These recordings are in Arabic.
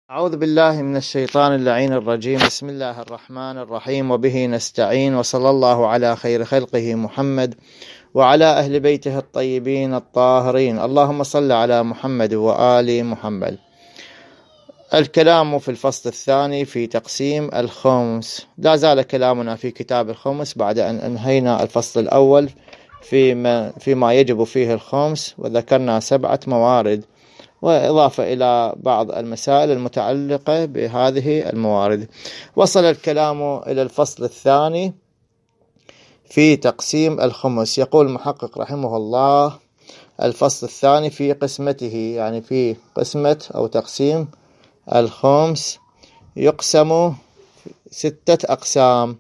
أعوذ بالله من الشيطان اللعين الرجيم. بسم الله الرحمن الرحيم، وبه نستعين، وصلى الله على خير خلقه محمد وعلى أهل بيته الطيبين الطاهرين. اللهم صل على محمد وآل محمد. الكلام في الفصل الثاني في تقسيم الخمس. لا زال كلامنا في كتاب الخمس بعد أن أنهينا الفصل الأول فيما يجب فيه الخمس، وذكرنا 7 موارد، وإضافة إلى بعض المسائل المتعلقة بهذه الموارد. وصل الكلام إلى الفصل الثاني في تقسيم الخمس. يقول المحقق رحمه الله: الفصل الثاني في قسمته، يعني في قسمة أو تقسيم الخمس، يقسم 6 أقسام: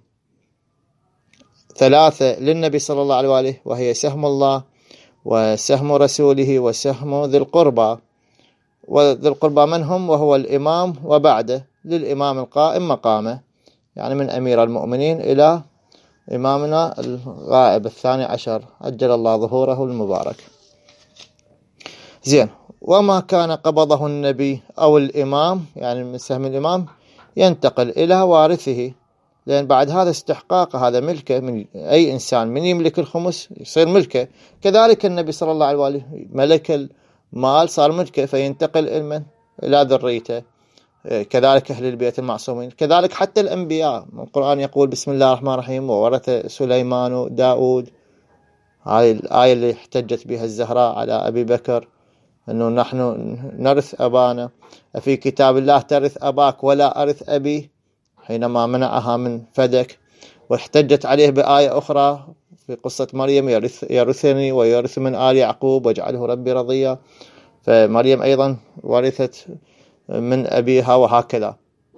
3 للنبي صلى الله عليه وآله، وهي سهم الله وسهم رسوله وسهم ذي القربى. وذي القربى من هم؟ وهو الإمام وبعده، للإمام القائم مقامه، يعني من أمير المؤمنين إلى إمامنا الغائب 12 عجل الله ظهوره المبارك. زين. وما كان قبضه النبي أو الإمام، يعني من سهم الإمام، ينتقل إلى وارثه، لأن بعد هذا استحقاق، هذا ملكه من أي إنسان، من يملك الخمس يصير ملكه. كذلك النبي صلى الله عليه وآله ملك المال، صار ملكه، فينتقل إلى ذريته. كذلك أهل البيت المعصومين، كذلك حتى الأنبياء. القرآن يقول: بسم الله الرحمن الرحيم: وورث سليمان داود. هذه الآية اللي احتجت بها الزهراء على أبي بكر، أنه نحن نرث أبانا، في كتاب الله ترث أباك ولا أرث أبي، حينما منعها من فدك. واحتجت عليه بآية أخرى في قصة مريم: يرثني ويرث من آل يعقوب واجعله ربي رضيا. فمريم أيضا ورثت من أبيها، وهكذا.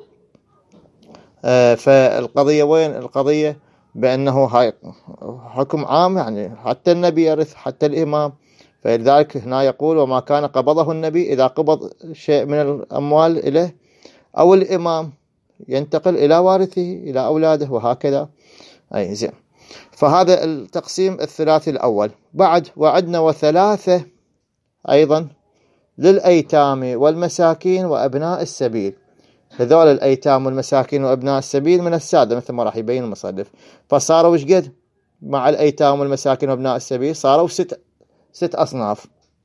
فالقضية وين؟ القضية بأنه هاي حكم عام، يعني حتى النبي يرث، حتى الإمام. فلذلك هنا يقول: وما كان قبضه النبي، إذا قبض شيء من الأموال إليه أو الإمام ينتقل إلى وارثه، إلى أولاده، وهكذا. أي زين. فهذا التقسيم الثلاثي الأول. بعد وعدنا 3 أيضا للأيتام والمساكين وأبناء السبيل. هذول الأيتام والمساكين وأبناء السبيل من السادة، مثل ما راح يبين المصنف. فصاروا وش قد مع الأيتام والمساكين وأبناء السبيل؟ صاروا 6 أصناف،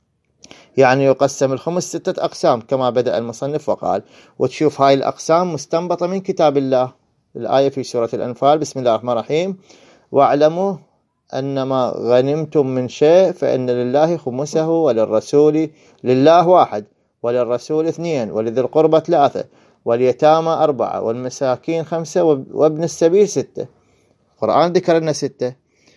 يعني يقسم الخمس 6 أقسام كما بدأ المصنف وقال. وتشوف هاي الأقسام مستنبطة من كتاب الله. الآية في سورة الأنفال: بسم الله الرحمن الرحيم: واعلموا أنما غنمتم من شيء فإن لله خمسه وللرسول، لله 1 وللرسول 2 ولذي القربى 3 واليتامى 4 والمساكين 5 وابن السبيل 6. القرآن ذكر لنا 6.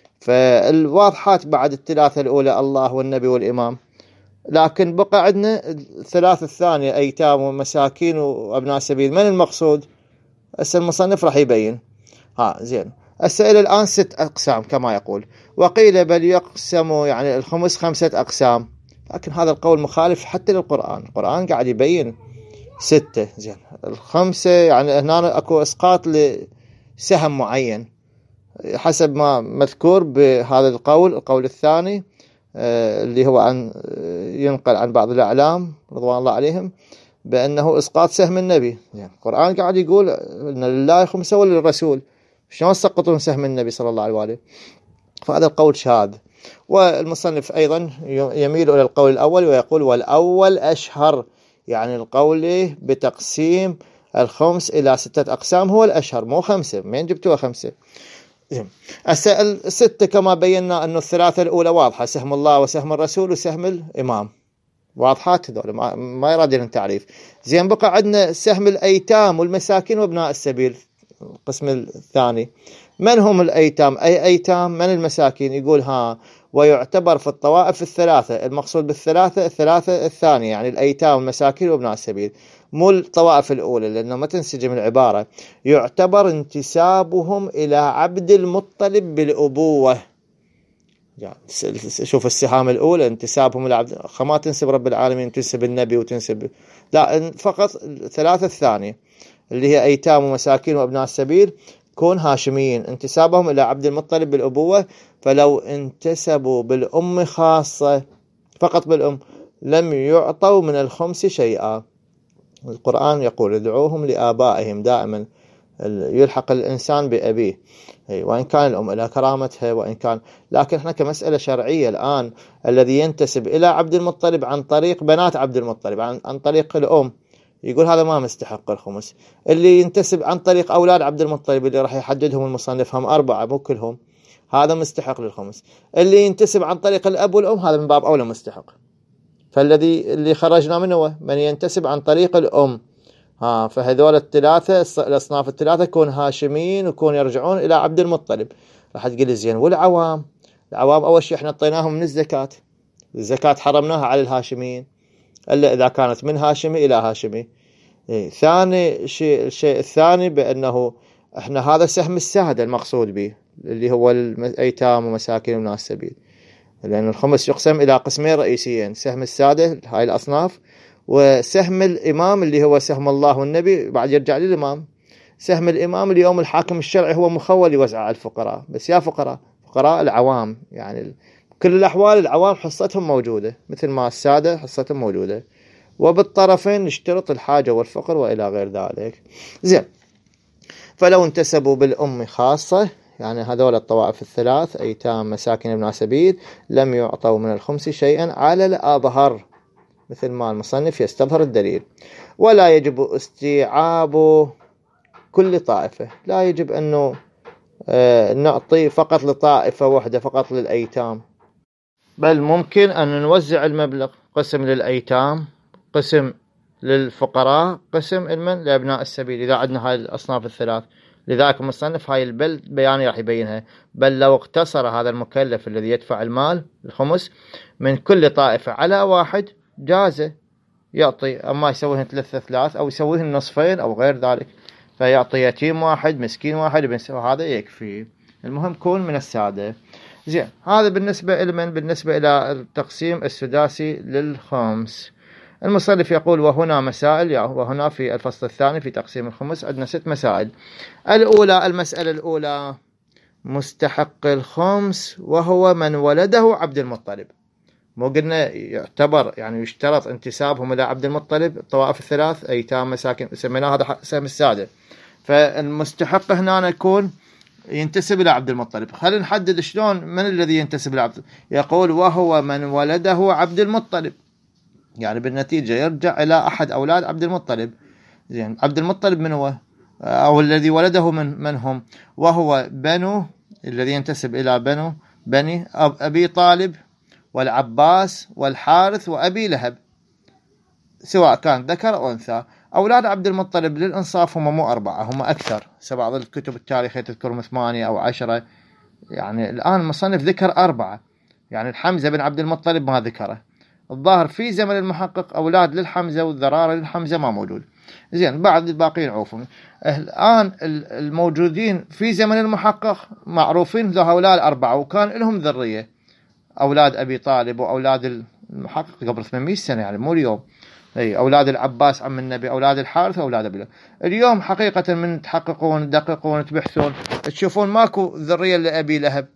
فالواضحات بعد ال3 الأولى الله والنبي والإمام، لكن بقى عندنا 3 الثانية: أيتام ومساكين وأبناء سبيل. من المقصود؟ هسه المصنف راح يبين. زين. السائل الآن 6 أقسام كما يقول. وقيل بل يقسم، يعني الخمس 5 أقسام، لكن هذا القول مخالف حتى للقرآن. القرآن قاعد يبين 6. زين. ال5 يعني هنا أكو إسقاط لسهم معين حسب ما مذكور بهذا القول الثاني، اللي هو ينقل عن بعض الأعلام رضوان الله عليهم بأنه إسقاط سهم النبي. يعني القرآن قاعد يقول إن لله خمسة وللرسول، شلون سقطون سهم النبي صلى الله عليه وآله؟ فهذا القول شاذ. والمصنف أيضا يميل إلى القول الأول ويقول: والأول أشهر، يعني القول بتقسيم الخمس إلى 6 أقسام هو الأشهر، مو 5. من جبتوها 5؟ السائل 6 كما بينا أنه ال3 الأولى واضحة: سهم الله وسهم الرسول وسهم الإمام، واضحات هذول، ما يراد لهم تعريف. زين. بقى عندنا سهم الأيتام والمساكين وابناء السبيل، القسم الثاني. من هم الأيتام؟ أي أيتام؟ من المساكين؟ يقول: ويعتبر في الطوائف 3. المقصود الثلاثة الثانية، يعني الأيتام والمساكين وابناء السبيل، مو الطوائف الأولى، لأنه ما تنسجم العبارة. يعتبر انتسابهم إلى عبد المطلب بالأبوة. يعني شوف السهام الأولى انتسابهم إلى عبد، ما تنسب رب العالمين، تنسب النبي وتنسب، لا، فقط 3 الثانية اللي هي أيتام ومساكين وأبناء السبيل كون هاشميين، انتسابهم إلى عبد المطلب بالأبوة. فلو انتسبوا بالأم خاصة، فقط بالأم، لم يعطوا من الخمس شيئا. القرآن يقول ادعوهم لآبائهم، دائما يلحق الإنسان بأبيه، وإن كان الأم لها كرامتها وإن كان، لكن احنا كمسألة شرعية الآن الذي ينتسب إلى عبد المطلب عن طريق بنات عبد المطلب، عن طريق الأم، يقول هذا ما مستحق الخمس. اللي ينتسب عن طريق أولاد عبد المطلب اللي راح يحددهم المصنف هم 4 مو كلهم، هذا مستحق للخمس. اللي ينتسب عن طريق الأب والأم هذا من باب أولى مستحق. اللي خرجنا منه من ينتسب عن طريق الأم، فهذول الثلاثة الأصناف الثلاثة يكون هاشمين ويكون يرجعون إلى عبد المطلب. راح تقول زين والعوام؟ العوام أول شيء احنا اعطيناهم من الزكاة حرمناها على الهاشميين إلا إذا كانت من هاشمي إلى هاشمي. ثاني شيء، الشيء الثاني بأنه احنا هذا سهم السادة المقصود به اللي هو الأيتام ومساكين وابناء السبيل، لأن الخمس يقسم إلى قسمين رئيسيين، سهم السادة هاي الأصناف، وسهم الإمام اللي هو سهم الله والنبي بعد يرجع للإمام. سهم الإمام اليوم الحاكم الشرعي هو مخول يوزع على الفقراء، بس يا فقراء العوام، يعني كل الأحوال العوام حصتهم موجودة مثل ما السادة حصتهم موجودة، وبالطرفين نشترط الحاجة والفقر وإلى غير ذلك. زين، فلو انتسبوا بالأم خاصة، يعني هذول الطوائف الثلاث أيتام مساكين ابن سبيل، لم يعطوا من الخمس شيئا على الأظهر، مثل ما المصنف يستظهر الدليل. ولا يجب استيعاب كل طائفة، لا يجب أنه نعطي فقط لطائفة واحدة فقط للأيتام، بل ممكن أن نوزع المبلغ، قسم للأيتام، قسم للفقراء، قسم لأبناء السبيل إذا عندنا هاي الأصناف الثلاث. لذلك المصنف هاي البيان راح يبينها. بل لو اقتصر هذا المكلف الذي يدفع المال الخمس من كل طائفة على واحد جازه يعطي، أما يسويهن 3 أو يسويهن نصفين أو غير ذلك، فيعطي يتيم واحد مسكين واحد هذا يكفي. المهم كون من السادة. زين، هذا بالنسبة إلى التقسيم السداسي للخمس. المصنف يقول وهنا مسائل، وهنا في الفصل الثاني في تقسيم الخمس عندنا 6 مسائل. الأولى، المسألة الأولى، مستحق الخمس وهو من ولده عبد المطلب. مو قلنا يعتبر يعني يشترط انتسابهم إلى عبد المطلب الطوائف الثلاث أيتام مساكين، سميناه هذا سهم السادة، فالمستحق هنا يكون ينتسب إلى عبد المطلب. خلينا نحدد شلون من الذي ينتسب إلى عبد. يقول وهو من ولده عبد المطلب، يعني بالنتيجة يرجع إلى أحد أولاد عبد المطلب. زين، عبد المطلب من هو؟ أو الذي ولده من هم؟ وهو بنو، الذي ينتسب إلى بني أبي طالب والعباس والحارث وأبي لهب، سواء كان ذكر أو أنثى. أولاد عبد المطلب للإنصاف هم مو 4، هم أكثر. بعض الكتب التاريخية تذكرهم 8 أو 10، يعني الآن المصنف ذكر 4، يعني الحمزة بن عبد المطلب ما ذكره. الظاهر في زمن المحقق أولاد للحمزة والذرارة للحمزة ما موجود. زين، بعد الباقيين عوفهم. الآن الموجودين في زمن المحقق معروفين هؤلاء 4، وكان لهم ذرية، أولاد أبي طالب وأولاد المحقق قبل 800 سنة، يعني مو اليوم. أولاد العباس عم النبي، أولاد الحارث وأولاد أبي لهب. اليوم حقيقة من تحققون تدققون تبحثون تشوفون ماكو ذرية لأبي لهب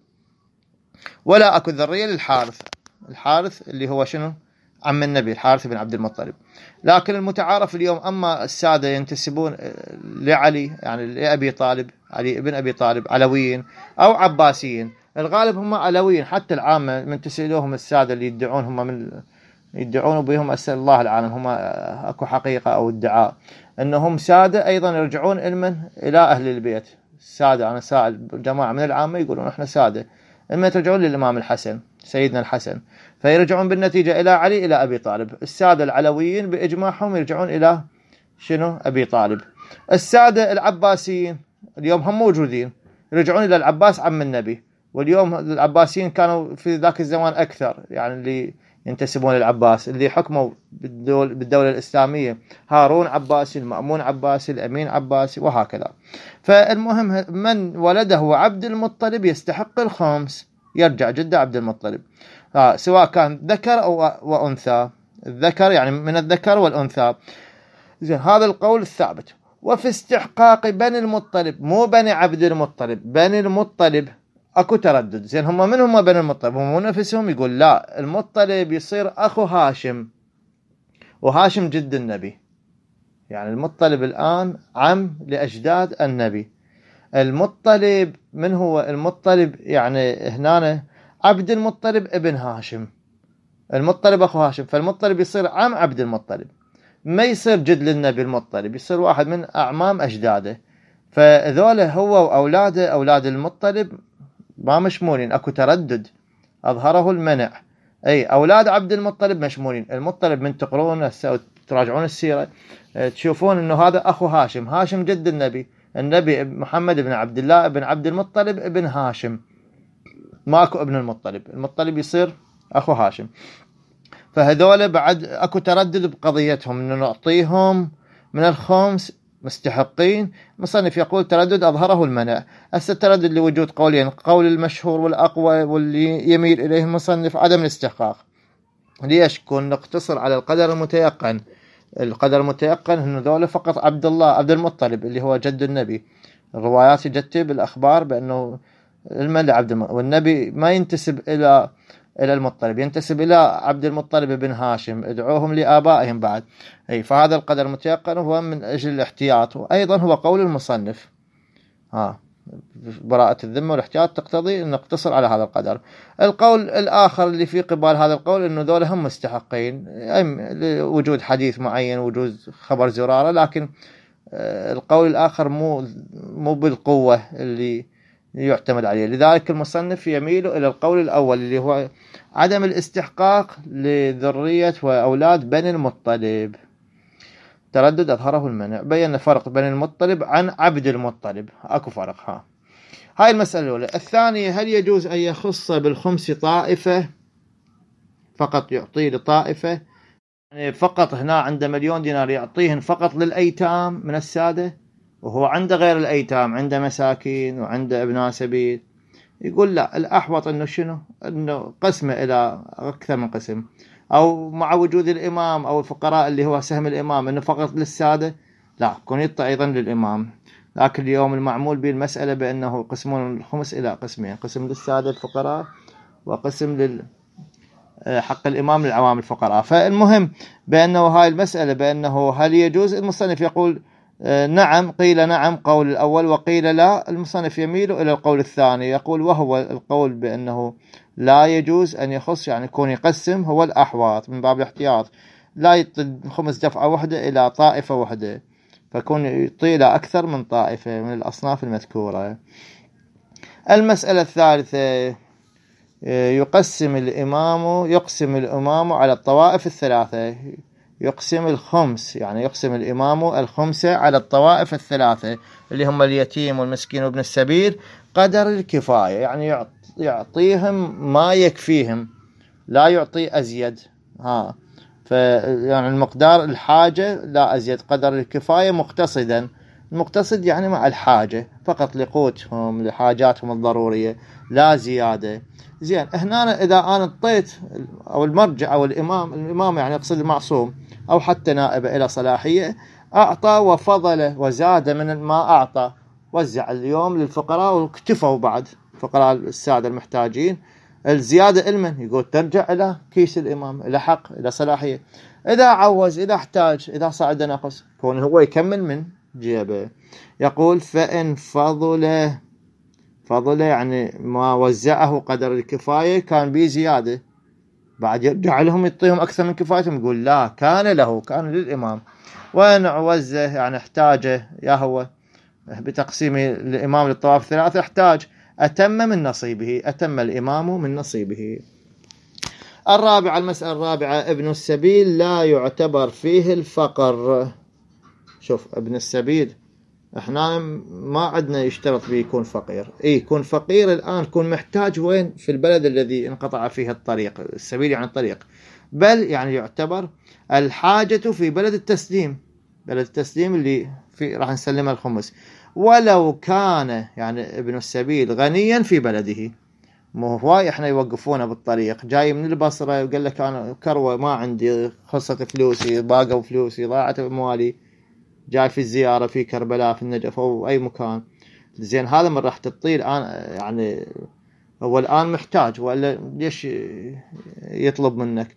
ولا أكو ذرية للحارث. الحارث اللي هو شنو؟ عم النبي، الحارث بن عبد المطلب. لكن المتعارف اليوم أما السادة ينتسبون لعلي، يعني لأبي طالب، علي ابن أبي طالب، علويين أو عباسيين. الغالب هم علويين، حتى العامة من تسألوهم السادة اللي يدعون هم من يدعون بهم، أسأل الله العالم، هم أكو حقيقة أو ادعاء أنهم سادة أيضا يرجعون إلى أهل البيت. السادة، أنا سائل جماعة من العامة يقولون إحنا سادة، إما ترجعون للإمام الحسن سيدنا الحسن، فيرجعون بالنتيجة إلى علي إلى أبي طالب. السادة العلويين بإجماعهم يرجعون إلى شنو؟ أبي طالب. السادة العباسيين اليوم هم موجودين، يرجعون إلى العباس عم النبي. واليوم العباسيين كانوا في ذاك الزمان أكثر، يعني اللي ينتسبون للعباس اللي حكموا بالدولة الإسلامية، هارون عباسي، المأمون عباسي، الأمين عباسي، وهكذا. فالمهم من ولده عبد المطلب يستحق الخمس، يرجع جد عبد المطلب، سواء كان ذكر أو وأنثى. الذكر يعني من الذكر والأنثى. زين، هذا القول الثابت. وفي استحقاق بني المطلب، مو بني عبد المطلب، بني المطلب اكو تردد. زين، هم من هم بني المطلب؟ هم نفسهم يقول لا، المطلب يصير اخو هاشم، وهاشم جد النبي، يعني المطلب الآن عم لأجداد النبي. المطلب من هو المطلب؟ يعني هنا عبد المطلب ابن هاشم، المطلب أخو هاشم، فالمطلب يصير عم عبد المطلب، ما يصير جد للنبي المطلب، يصير واحد من أعمام أجداده. فذولا هو وأولاده أولاد المطلب ما مشمولين، أكو تردد أظهره المنع. أي أولاد عبد المطلب مشمولين. المطلب من تقرون تراجعون السيرة تشوفون أنه هذا أخو هاشم، هاشم جد النبي، النبي محمد بن عبد الله بن عبد المطلب ابن هاشم، ماكو ابن المطلب، المطلب يصير أخو هاشم. فهذول بعد أكو تردد بقضيتهم أنه نعطيهم من الخمس مستحقين. مصنف يقول تردد أظهره المنع. التردد لوجود قولين، قول المشهور والأقوى واللي يميل إليه المصنف عدم الاستحقاق. ليش؟ كون نقتصر على القدر المتيقن. القدر المتيقن أنه ذولا فقط عبد الله عبد المطلب اللي هو جد النبي. الروايات يجتب الأخبار بأنه الملك عبد المطلب، والنبي ما ينتسب إلى المطلب، ينتسب إلى عبد المطلب بن هاشم، ادعوهم لآبائهم بعد. أي فهذا القدر متيقن هو من أجل الاحتياط، وأيضا هو قول المصنف. براءة الذمة والاحتياط تقتضي أن نقتصر على هذا القدر. القول الآخر اللي في قبال هذا القول أنه ذولا هم مستحقين، لوجود حديث معين، وجود خبر زرارة، لكن القول الآخر مو بالقوة اللي يعتمد عليه. لذلك المصنف يميل إلى القول الأول اللي هو عدم الاستحقاق لذرية وأولاد بني المطلب. تردد أظهره المنع. بيّن فرق بين المطلب عن عبد المطلب، أكو فرق. هاي المسألة الأولى. الثانية، هل يجوز أن يخص بالخمس طائفة فقط، يعطيه لطائفة، يعني فقط هنا عنده 1,000,000 دينار يعطيهن فقط للأيتام من السادة، وهو عنده غير الأيتام، عنده مساكين وعنده ابناء سبيل؟ يقول لا، الأحوط أنه شنو؟ أنه قسمه إلى أكثر من قسم، أو مع وجود الإمام أو الفقراء اللي هو سهم الإمام أنه فقط للسادة، لا، كون يعطي أيضا للإمام. لكن اليوم المعمول به المسألة بأنه قسمون الخمس إلى قسمين، قسم للسادة الفقراء وقسم حق الإمام للعوام الفقراء. فالمهم بأنه هاي المسألة بأنه هل يجوز، المصنف يقول نعم، قيل نعم قول الأول، وقيل لا. المصنف يميل إلى القول الثاني، يقول وهو القول بأنه لا يجوز أن يخص، يعني يكون يقسم، هو الأحوط من باب الاحتياط، لا يعطي خمس دفعة واحدة إلى طائفة واحدة، فكون يعطي إلى أكثر من طائفة من الأصناف المذكورة. المسألة الثالثة، يقسم الإمام على الطوائف الثلاثة، يقسم الخمس، يعني يقسم الإمام الخمسة على الطوائف الثلاثة اللي هم اليتيم والمسكين وابن السبيل قدر الكفاية، يعني يعطيهم ما يكفيهم، لا يعطي أزيد. يعني المقدار الحاجة لا أزيد، قدر الكفاية مقتصدا. المقتصد يعني مع الحاجة فقط لقوتهم لحاجاتهم الضرورية، لا زيادة. زين، هنا إذا أنا اعطيت أو المرجع أو الإمام يعني يقصد المعصوم أو حتى نائبه إلى صلاحية، أعطى وفضل وزاد من ما أعطى، وزع اليوم للفقراء واكتفوا بعد فقراء السادة المحتاجين، الزيادة إلمن يقول ترجع إلى كيس الإمام، إلى حق، إلى صلاحية. إذا عوز، إذا احتاج، إذا صعد نقص، كون هو يكمل من جيبه. يقول فإن فضل يعني ما وزعه قدر الكفاية كان به زيادة، بعد يرجع لهم يعطيهم أكثر من كفايتهم، يقول لا، كان للإمام. وإن عوزه يعني احتاجه يا هو بتقسيم الإمام للطوائف الثلاثة، احتاج أتم الإمام من نصيبه. الرابعة، المسألة الرابعة، ابن السبيل لا يعتبر فيه الفقر. شوف، ابن السبيل احنا ما عندنا يشترط به يكون فقير، يكون فقير الآن يكون محتاج وين؟ في البلد الذي انقطع فيه الطريق، السبيل يعني الطريق، بل يعني يعتبر الحاجة في بلد التسليم اللي في راح نسلمها الخمس، ولو كان يعني ابن السبيل غنيا في بلده. مو هواي احنا يوقفونه بالطريق، جاي من البصرة وقال لك انا كروة ما عندي، خلصت فلوسي، باقوا فلوسي، ضاعت اموالي، جاي في الزيارة في كربلاء في النجف أو أي مكان. زين، هذا من راح تطيل الآن، يعني هو الآن محتاج، ولا ليش يطلب منك؟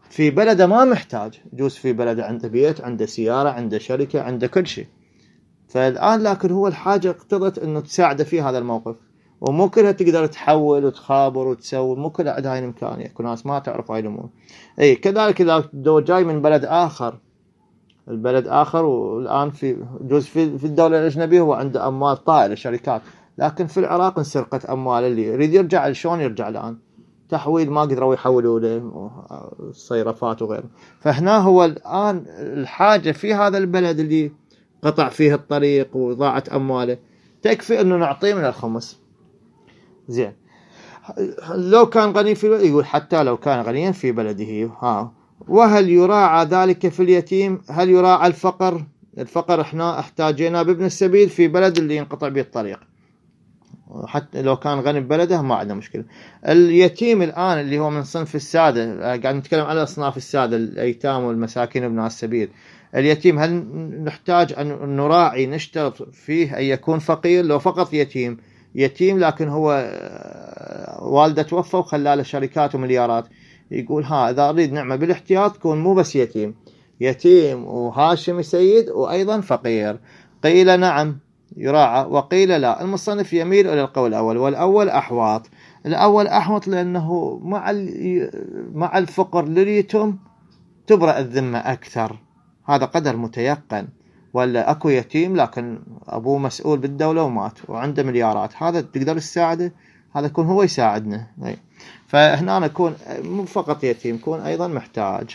في بلده ما محتاج، يجوز في بلده عنده بيت، عنده سيارة، عنده شركة، عنده كل شيء. فالآن لكن هو الحاجة اقتضت أنه تساعده في هذا الموقف، ومو كلها تقدر تحول وتخابر وتسوي، مو كلها عندها هاي الإمكانية، يكون ناس ما تعرف هاي الأمور. أي كذلك إذا جاي من بلد آخر، البلد آخر، والآن في جزء في الدولة الأجنبية هو عنده أموال طائلة شركات، لكن في العراق انسرقت أموال، اللي يريد يرجع شلون يرجع الآن؟ تحويل ما قدروا يحولوا له، الصيرفات وغيره. فهنا هو الآن الحاجة في هذا البلد اللي قطع فيه الطريق وضاعت أمواله، تكفي أنه نعطيه من الخمس. زين، لو كان غني في بلده، يقول حتى لو كان غنيا في بلده. وهل يراعى ذلك في اليتيم؟ هل يراعى الفقر؟ الفقر احنا احتاجينا بابن السبيل في بلد اللي ينقطع به الطريق، حتى لو كان غني ببلده ما عندنا مشكلة. اليتيم الآن اللي هو من صنف السادة، قاعد نتكلم على أصناف السادة، الأيتام والمساكين وابناء السبيل. اليتيم هل نحتاج أن نراعي نشترط فيه أن يكون فقير؟ لو فقط يتيم لكن هو والده توفى وخلى له شركات ومليارات، يقول إذا أريد نعمة بالاحتياط تكون مو بس يتيم وهاشم سيد وأيضا فقير. قيل نعم يراعى، وقيل لا. المصنف يميل إلى القول الأول، والأول أحوط. الأول أحوط لأنه مع الفقر لليتم تبرأ الذمة أكثر، هذا قدر متيقن. ولا أكو يتيم لكن أبوه مسؤول بالدولة ومات وعنده مليارات، هذا تقدر تساعده، هذا يكون هو يساعدنا. فهنا نكون مو فقط يتيم، يكون أيضا محتاج.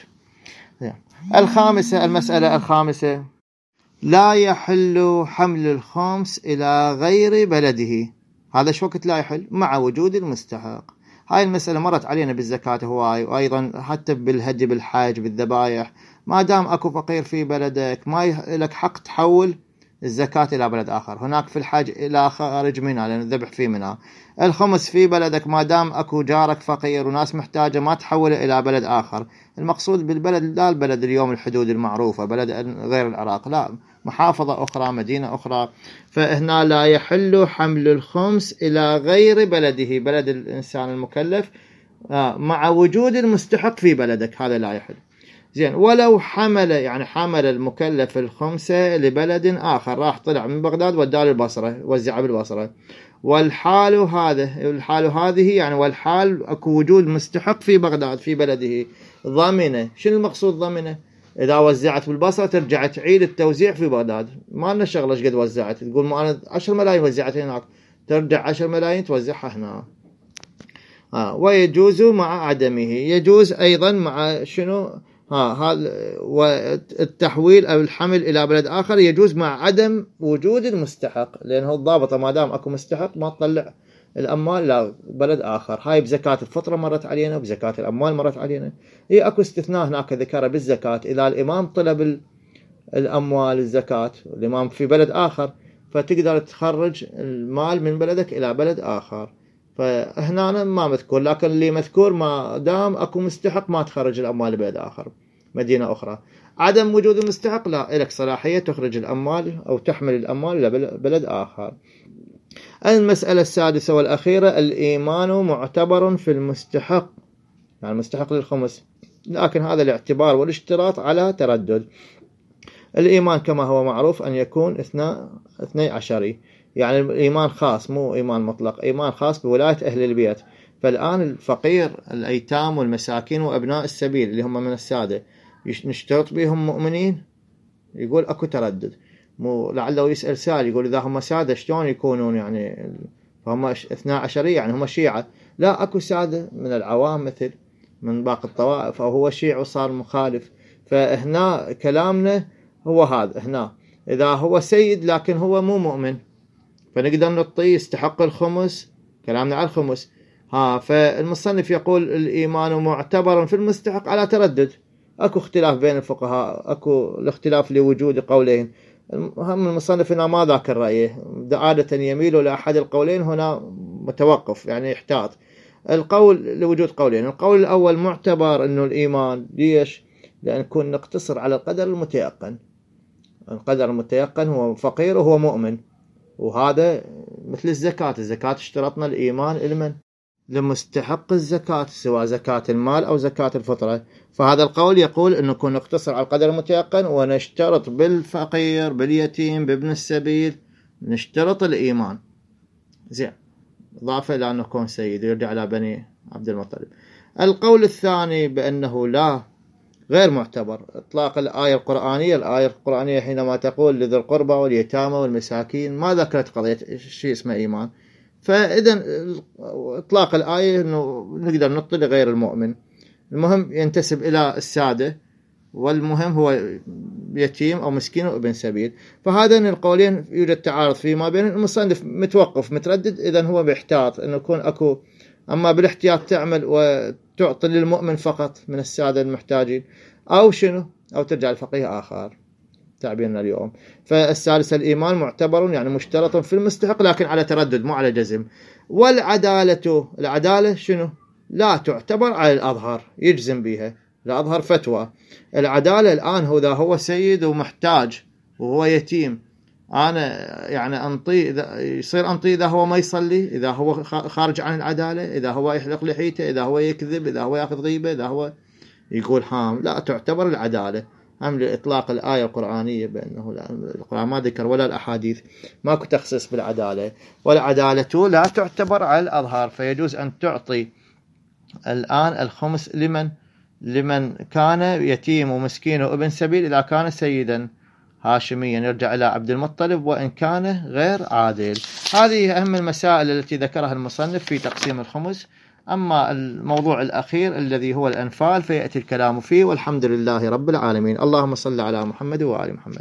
المسألة الخامسة، لا يحل حمل الخمس إلى غير بلده. هذا شو وقت لا يحل؟ مع وجود المستحق. هاي المسألة مرت علينا بالزكاة هواي، وأيضا حتى بالهدي بالحاج بالذبايح. ما دام أكو فقير في بلدك ما لك حق تحول الزكاة إلى بلد آخر. هناك في الحاج إلى خارج منى لأن الذبح في منى. الخمس في بلدك ما دام أكو جارك فقير وناس محتاجة ما تحوله إلى بلد آخر. المقصود بالبلد لا البلد اليوم الحدود المعروفة، بلد غير العراق، لا، محافظة أخرى، مدينة أخرى. فهنا لا يحل حمل الخمس إلى غير بلده، بلد الإنسان المكلف، مع وجود المستحق في بلدك، هذا لا يحل. زين، ولو حمل المكلف الخمسة لبلد آخر، راح طلع من بغداد وداه للبصرة وزعها بالبصرة، والحال هذه يعني والحال أكو وجود مستحق في بغداد في بلده، ضمنه. شنو المقصود ضمنه؟ إذا وزعت بالبصرة ترجع تعيد التوزيع في بغداد، ما لنا شغلة ايش قد وزعت، تقول ما أنا 10 ملايين وزعت هناك، ترجع 10 ملايين توزعها هنا. ويجوز مع عدمه، يجوز أيضا مع شنو؟ والتحويل أو الحمل إلى بلد آخر يجوز مع عدم وجود المستحق، لأنه الضابطة ما دام أكو مستحق ما تطلع الأموال لا بلد آخر. هاي بزكاة الفطرة مرت علينا، وبزكاة الأموال مرت علينا. هي أكو استثناء هناك ذكر بالزكاة، إذا الإمام طلب الأموال الزكاة، الإمام في بلد آخر، فتقدر تخرج المال من بلدك إلى بلد آخر. فهنا ما مذكور، لكن اللي مذكور ما دام أكو مستحق ما تخرج الأموال لبلد آخر، مدينة أخرى. عدم وجود المستحق لا، لك صلاحية تخرج الأموال أو تحمل الأموال إلى بلد آخر. المسألة السادسة والأخيرة، الإيمان معتبر في المستحق، يعني المستحق للخمس، لكن هذا الاعتبار والاشتراط على تردد. الإيمان كما هو معروف أن يكون 12، يعني الإيمان خاص مو إيمان مطلق، إيمان خاص بولاية أهل البيت. فالآن الفقير، الأيتام والمساكين وأبناء السبيل اللي هم من السادة نشترط بهم مؤمنين، يقول أكو تردد. مو لعله يسأل سائل يقول إذا هم سادة شلون يكونون يعني فهم 12 يعني هم شيعة؟ لا، أكو سادة من العوام مثل من باقي الطوائف، أو هو شيعي وصار مخالف. فهنا كلامنا هو هذا، هنا إذا هو سيد لكن هو مو مؤمن فنقدر نعطيه يستحق الخمس، كلامنا على الخمس. فالمصنف يقول الإيمان معتبر في المستحق على تردد. أكو اختلاف بين الفقهاء، أكو الاختلاف لوجود قولين. هم المصنف هنا ما ذاكر رأيه، عادة يميل لأحد القولين، هنا متوقف يعني يحتاط. القول لوجود قولين، القول الأول معتبر أنه الإيمان، ليش؟ لأن نكون نقتصر على القدر المتيقن. القدر المتيقن هو فقير وهو مؤمن، وهذا مثل الزكاة اشترطنا الإيمان لمن؟ لمستحق الزكاة سواء زكاة المال أو زكاة الفطرة. فهذا القول يقول أنه نكون نقتصر على القدر المتيقن ونشترط بالفقير باليتيم بابن السبيل نشترط الإيمان. زين، إضافة إلى أنه يكون سيد يرجع على بني عبد المطلب. القول الثاني بأنه لا، غير معتبر إطلاق الآية القرآنية. الآية القرآنية حينما تقول لذي القربى واليتامى والمساكين ما ذكرت قضية شيء اسمه إيمان، فإذا إطلاق الآية أنه نقدر نعطي لغير المؤمن. المهم ينتسب إلى السادة، والمهم هو يتيم أو مسكين أو ابن سبيل. فهذين القولين يوجد تعارض فيما بين المصنف، متوقف متردد. إذا هو بيحتاط أنه يكون أكو، أما بالاحتياط تعمل وتعطي للمؤمن فقط من السادة المحتاجين، أو شنو، أو ترجع لفقيه آخر تعبيرنا اليوم. فالثالث الإيمان معتبر يعني مشترط في المستحق لكن على تردد مو على جزم. والعدالة، العدالة شنو؟ لا تعتبر على الأظهر، يجزم بها الأظهر فتوى. العدالة الآن هو إذا هو سيد ومحتاج وهو يتيم، أنا يعني أنطي، يصير أنطي إذا هو ما يصلي، إذا هو خارج عن العدالة، إذا هو يحلق لحيته، إذا هو يكذب، إذا هو يأخذ غيبة، إذا هو يقول حام، لا تعتبر العدالة. هم لإطلاق الآية القرآنية بأنه القرآن ما ذكر ولا الأحاديث ماكو تخصيص بالعدالة. والعدالة لا تعتبر على الأظهار، فيجوز أن تعطي الآن الخمس لمن كان يتيم ومسكين وابن سبيل إذا كان سيدا هاشميا يرجع إلى عبد المطلب وإن كان غير عادل. هذه أهم المسائل التي ذكرها المصنف في تقسيم الخمس. أما الموضوع الأخير الذي هو الأنفال فيأتي الكلام فيه، والحمد لله رب العالمين. اللهم صل على محمد وآل محمد.